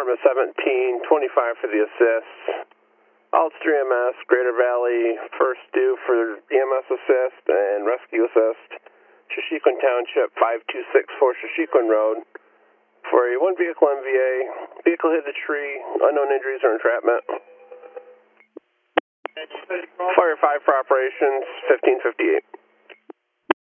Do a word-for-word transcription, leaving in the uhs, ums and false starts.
Department seventeen twenty-five for the assist. All three M S, Greater Valley, first due for E M S assist and rescue assist. Shashequin Township, five two six four Shashequin Road. For a one vehicle M V A, vehicle hit a tree, unknown injuries or entrapment. Fire five for operations, fifteen fifty-eight.